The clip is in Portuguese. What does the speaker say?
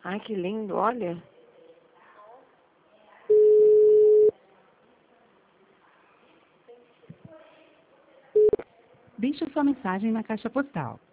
Ai, que lindo, olha. Deixe sua mensagem na caixa postal